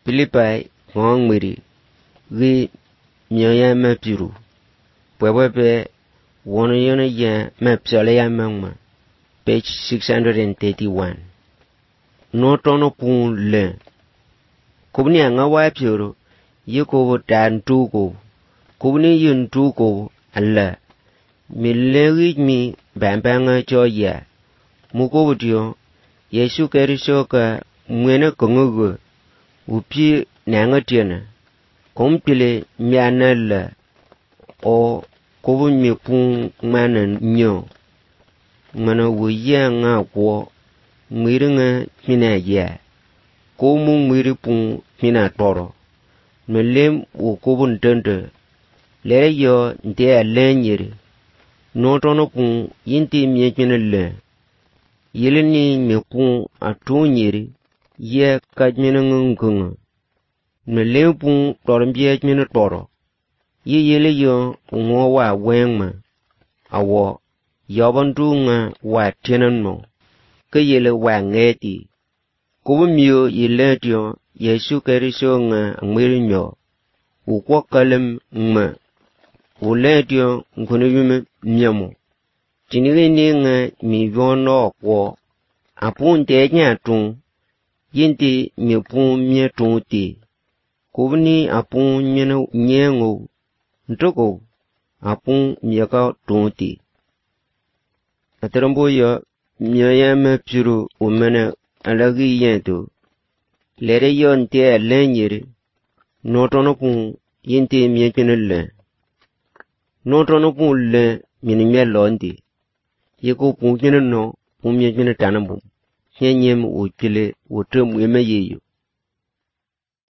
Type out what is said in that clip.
Philippi ngong miri vi nyoya mapiru pwebwe wono yono ya mapsale ya mangma page 631 notono pun le kubni anga wa pyoro yiko dan tuko kubni yun tuko alla milleri mi bambanga choya muko dio Yesu Kristo ka mwena kongogo upi nangatiana kompile mianala o kubun mi pun mana nyo mana wuya nga kwa mwiri nga mina ya kumu mwiri pun mina toro nolem u kubun dende lere yo nte alenyere notono pun yinti miekina le yelini mi pun atunyere ye kajmina ngungunga nolem pun tormbie mina toro ye yele yo ngo wa wengma awo yobandu nga wa tenanno ke yele wa ngeti kubumyo yeletyo Yesu Kristo nga ngwirinyo ukwa kalem ngma uletyo nkunuyume nyamo tinigini nga mi vono kwa apunte nyatun yinti mi pun myetunti kubni apun nyeno nyengo ntoko apun myaka tunti atarombo yo myoya mapiru umana alagi yento lere yonte alenyere notono pun yinti myekene notono pun le mini myelondi yeko pun kene no pun myekene tanambu nyenyem ukile utem yemeyeyo